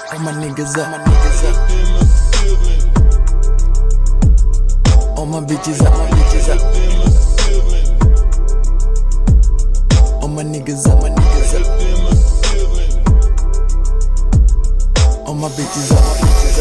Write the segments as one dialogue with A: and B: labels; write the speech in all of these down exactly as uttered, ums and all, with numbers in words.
A: All my niggas up, my niggas up. All my bitches up, my bitches up. All my niggas up, my niggas up. All my bitches up, my bitches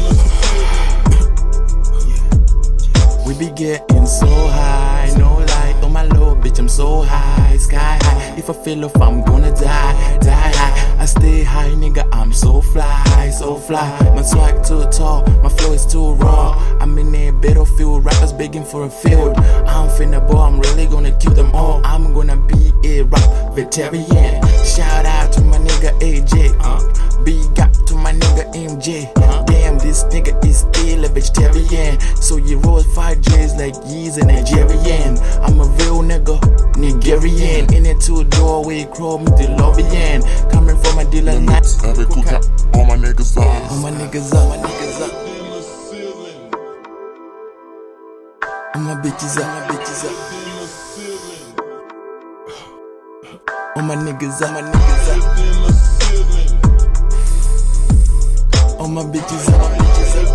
A: up. We be getting so high, no lie. On my low, bitch, I'm so high, sky high. If I feel if I'm gonna die, die high. I stay high, nigga, I'm so fly, so fly. My swag too tall, my flow is too raw. I'm in a battlefield, rappers begging for a field. I'm finna ball, I'm really gonna kill them all. I'm gonna be a rap vegetarian. Shout out to my nigga A J, uh. Big up to my nigga M J. uh. Damn, this nigga is still a vegetarian. So you roll five J's like he's a Nigerian. I'm a real nigga, Nigerian. In a two-doorway, chrome with the lobbying. Coming from a dealer night.
B: All my niggas up.
A: All my niggas up, my niggas up. All my bitches up, my bitches up. All my niggas up, my niggas up. All my bitches up, my bitches up.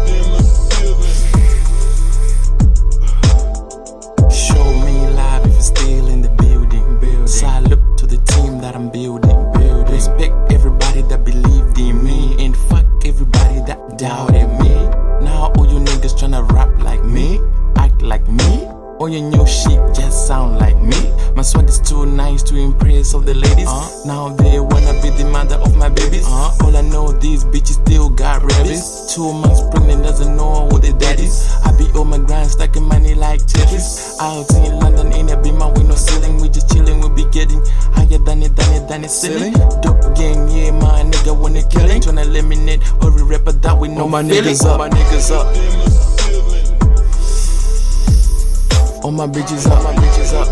A: Show me love if you're still in the building. building. Salute to the team that I'm building. building. Respect everybody that believed in me, and fuck everybody that doubted me. Now all you niggas tryna rap like me, act like me. All your new shit just sound like me. My swag is too nice to impress all the ladies. uh, Now they wanna be the mother of my babies. uh, All I know, these bitches still got rabies. Two months pregnant, doesn't know who the daddies. I be on my grind, stacking money like Tetris. Out in London in a beamer with no ceiling. We just chilling, we be getting higher than it, than it, than it ceiling. Dope gang, yeah, my nigga wanna kill it. Tryna eliminate every rapper that we know.
C: All my
A: feeling.
C: niggas up, my niggas up.
A: All my bitches up, my bitches up.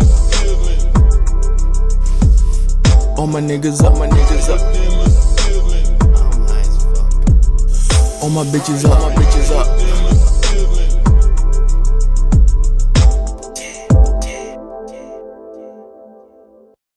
A: All my niggas up, my niggas up.
C: I'm high as fuck.
A: All my bitches up, my bitches up.